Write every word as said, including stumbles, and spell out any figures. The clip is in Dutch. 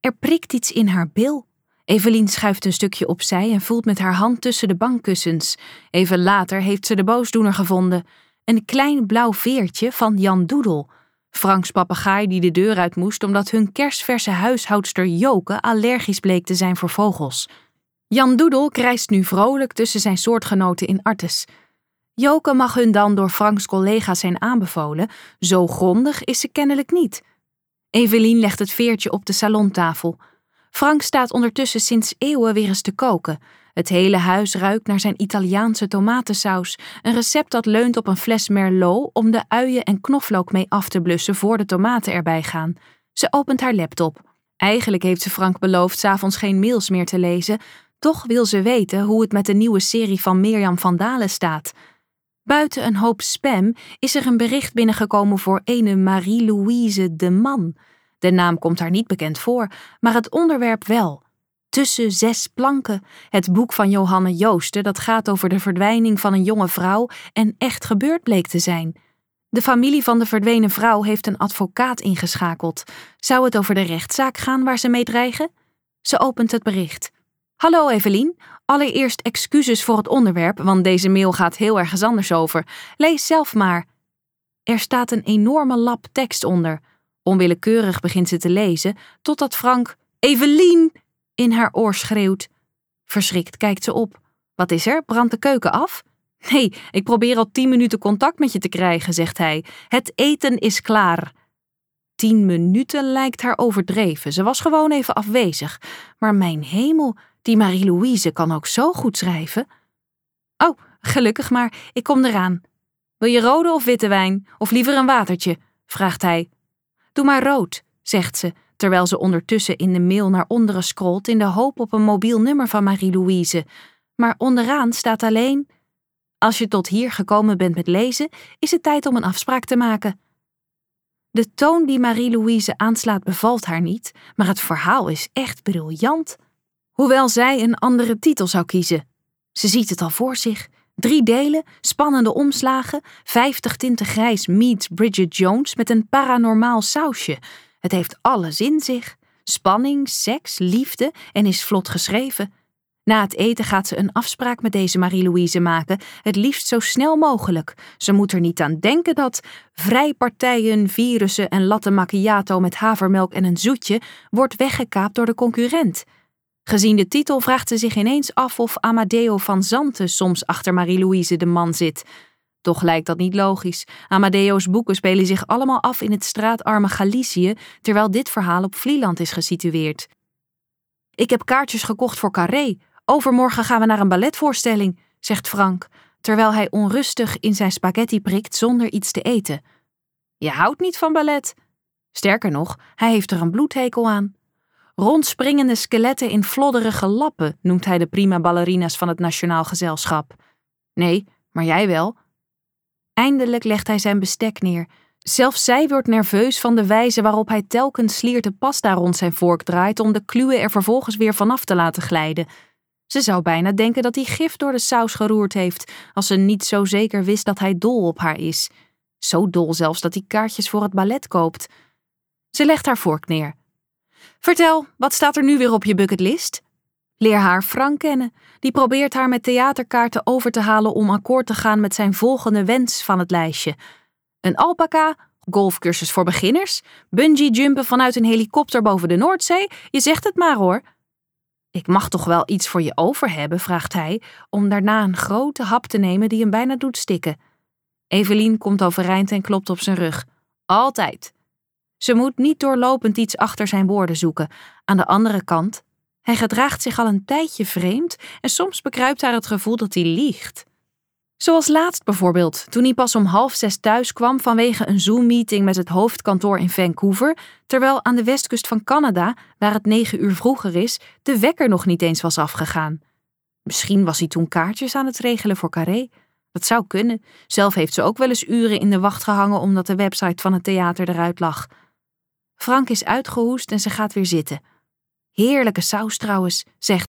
Er prikt iets in haar bil. Evelien schuift een stukje opzij en voelt met haar hand tussen de bankkussens. Even later heeft ze de boosdoener gevonden. Een klein blauw veertje van Jan Doedel. Franks papegaai die de deur uit moest omdat hun kersverse huishoudster Joke allergisch bleek te zijn voor vogels. Jan Doedel krijst nu vrolijk tussen zijn soortgenoten in Artes. Joke mag hun dan door Franks collega's zijn aanbevolen, zo grondig is ze kennelijk niet. Evelien legt het veertje op de salontafel. Frank staat ondertussen sinds eeuwen weer eens te koken. Het hele huis ruikt naar zijn Italiaanse tomatensaus, een recept dat leunt op een fles Merlot om de uien en knoflook mee af te blussen voor de tomaten erbij gaan. Ze opent haar laptop. Eigenlijk heeft ze Frank beloofd 's avonds geen mails meer te lezen, toch wil ze weten hoe het met de nieuwe serie van Mirjam van Dalen staat. Buiten een hoop spam is er een bericht binnengekomen voor ene Marie-Louise de Man. De naam komt haar niet bekend voor, maar het onderwerp wel. Tussen zes planken, het boek van Johanne Joosten dat gaat over de verdwijning van een jonge vrouw en echt gebeurd bleek te zijn. De familie van de verdwenen vrouw heeft een advocaat ingeschakeld. Zou het over de rechtszaak gaan waar ze mee dreigen? Ze opent het bericht. Hallo Evelien, allereerst excuses voor het onderwerp, want deze mail gaat heel ergens anders over. Lees zelf maar. Er staat een enorme lap tekst onder. Onwillekeurig begint ze te lezen, totdat Frank Evelien in haar oor schreeuwt. Verschrikt kijkt ze op. Wat is er? Brandt de keuken af? Nee, ik probeer al tien minuten contact met je te krijgen, zegt hij. Het eten is klaar. Tien minuten lijkt haar overdreven. Ze was gewoon even afwezig. Maar mijn hemel, die Marie-Louise kan ook zo goed schrijven. Oh, gelukkig maar, ik kom eraan. Wil je rode of witte wijn? Of liever een watertje? Vraagt hij. Doe maar rood, zegt ze, terwijl ze ondertussen in de mail naar onderen scrolt in de hoop op een mobiel nummer van Marie-Louise. Maar onderaan staat alleen: als je tot hier gekomen bent met lezen, is het tijd om een afspraak te maken. De toon die Marie-Louise aanslaat bevalt haar niet, maar het verhaal is echt briljant. Hoewel zij een andere titel zou kiezen. Ze ziet het al voor zich. Drie delen, spannende omslagen, vijftig tinten grijs meets Bridget Jones met een paranormaal sausje. Het heeft alles in zich. Spanning, seks, liefde en is vlot geschreven. Na het eten gaat ze een afspraak met deze Marie-Louise maken, het liefst zo snel mogelijk. Ze moet er niet aan denken dat vrijpartijen, virussen en latte macchiato met havermelk en een zoetje wordt weggekaapt door de concurrent. Gezien de titel vraagt ze zich ineens af of Amadeo van Zanten soms achter Marie-Louise de Man zit. Toch lijkt dat niet logisch. Amadeo's boeken spelen zich allemaal af in het straatarme Galicië, terwijl dit verhaal op Vlieland is gesitueerd. Ik heb kaartjes gekocht voor Carré. Overmorgen gaan we naar een balletvoorstelling, zegt Frank, terwijl hij onrustig in zijn spaghetti prikt zonder iets te eten. Je houdt niet van ballet. Sterker nog, hij heeft er een bloedhekel aan. Rondspringende skeletten in flodderige lappen noemt hij de prima ballerina's van het Nationaal Gezelschap. Nee, maar jij wel. Eindelijk legt hij zijn bestek neer. Zelfs zij wordt nerveus van de wijze waarop hij telkens slierte pasta rond zijn vork draait om de kluwen er vervolgens weer vanaf te laten glijden. Ze zou bijna denken dat hij gif door de saus geroerd heeft, als ze niet zo zeker wist dat hij dol op haar is. Zo dol zelfs dat hij kaartjes voor het ballet koopt. Ze legt haar vork neer. Vertel, wat staat er nu weer op je bucketlist? Leer haar Frank kennen. Die probeert haar met theaterkaarten over te halen om akkoord te gaan met zijn volgende wens van het lijstje. Een alpaca, golfcursus voor beginners, bungee-jumpen vanuit een helikopter boven de Noordzee, je zegt het maar hoor. Ik mag toch wel iets voor je over hebben, vraagt hij, om daarna een grote hap te nemen die hem bijna doet stikken. Evelien komt overeind en klopt op zijn rug. Altijd. Ze moet niet doorlopend iets achter zijn woorden zoeken. Aan de andere kant, hij gedraagt zich al een tijdje vreemd en soms bekruipt haar het gevoel dat hij liegt. Zoals laatst bijvoorbeeld, toen hij pas om half zes thuis kwam vanwege een Zoom-meeting met het hoofdkantoor in Vancouver, terwijl aan de westkust van Canada, waar het negen uur vroeger is, de wekker nog niet eens was afgegaan. Misschien was hij toen kaartjes aan het regelen voor Carré. Dat zou kunnen. Zelf heeft ze ook wel eens uren in de wacht gehangen omdat de website van het theater eruit lag. Frank is uitgehoest en ze gaat weer zitten. Heerlijke saus trouwens, zegt